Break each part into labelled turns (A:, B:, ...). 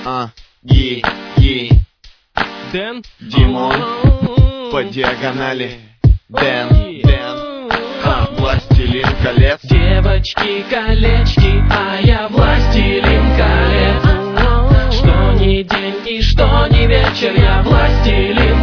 A: Дэн,
B: Димон, по диагонали. Дэн, властелин колец.
C: Девочки, колечки, а я властелин колец. Что ни день и что ни вечер, я властелин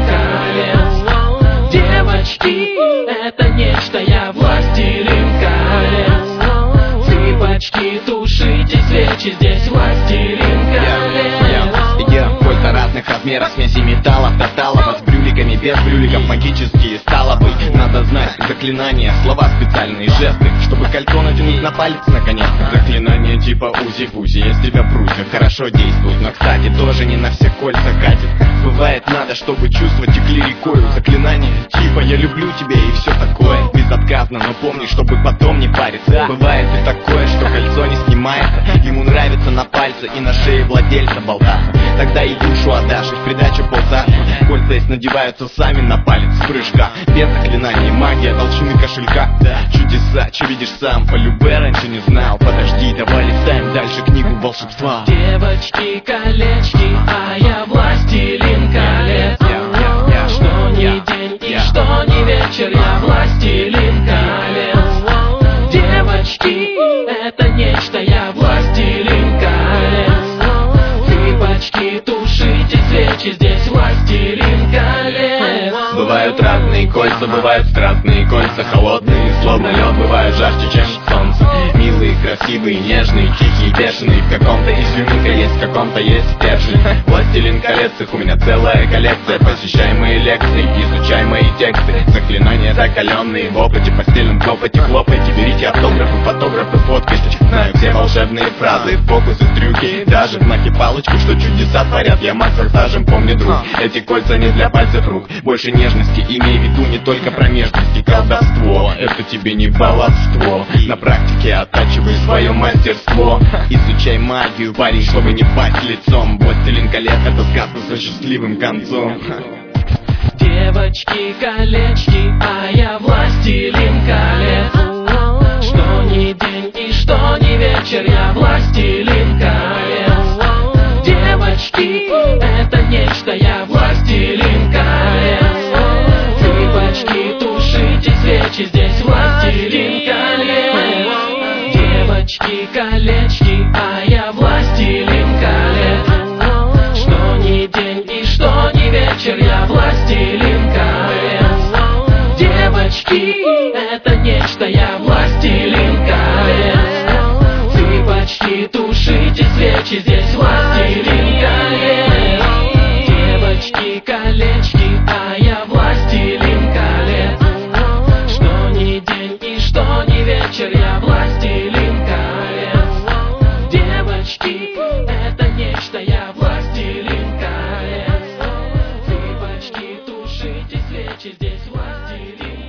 C: колец. Девочки, это нечто, я властелин колец. Цыпочки, тушите свечи, здесь властелин колец.
B: Кольца разных размеров, смеси металлов, тоталова с брюликами, без брюликов, магические стало быть. Надо знать заклинания, слова специальные, жесты, чтобы кольцо натянуть на палец наконец. Заклинания типа узи-пузи, я с тебя прутья, хорошо действуют, но, кстати, тоже не на все кольца катит. Бывает надо, чтобы чувства текли рекою. Заклинания типа я люблю тебя и все такое, безотказно, но помни, чтобы потом не париться. Бывает и такое, что кольцо не снимается, ему нравится на пальце и на шее владельца болтаться. Тогда и душу отдашь, и в придачу полцарства. Кольца есть надеваются сами на палец с прыжка, без заклинаний, магия, толщины кошелька. Чудеса, че видишь сам, полюбе раньше не знал. Подожди, давай листаем дальше книгу волшебства.
C: Девочки, колечки, а я властелин колец. Что ни день и что ни вечер, я властелин колец. Девочки, это нечто, я властелин колец. Цыпочки, тушите свечи, здесь властелин колец.
B: Бывают разные кольца, бывают страстные кольца, холодные, словно лед, бывают жарче, чем солнце. Милые, красивые, нежные, тихие, бешеные. В каком-то изюминка есть, в каком-то есть стержень. Властелин колец, их у меня целая коллекция. Посещай мои лекции, изучай мои тексты. Заклинания закаленные, в опыте, постельном топоте, хлопайте, берите автографы, фотографы, фоткайте. Знаю все волшебные фразы, фокусы, трюки, даже знаки палочки, что чудеса творят. Я маг с стажем, помни, друг, эти кольца не для пальцев рук. Больше нежности, имей в виду не только промежности. Колдовство, это тебе не баловство. На практике оттачивай свое мастерство. Изучай магию, парень, чтобы не пасть лицом. Властелин колец, это сказка со счастливым концом.
C: Девочки, колечки, а я властелин колец. Что ни день и что ни вечер, я властелин колец. Девочки, это нечто, я властелин колец. Цыпочки, тушите свечи, здесь властелин колец. Девочки, колечки, а я властелин колец. Что ни день и что ни вечер, я властелин колец. Девочки, это нечто, я властелин колец. Цыпочки, тушите свечи, здесь властелин колец. Девочки, колечки, а я властелин колец. Что ни день и что ни вечер, я властелин колец. Девочки, это нечто, я властелин колец. Цыпочки, тушите свечи, здесь властелин колец.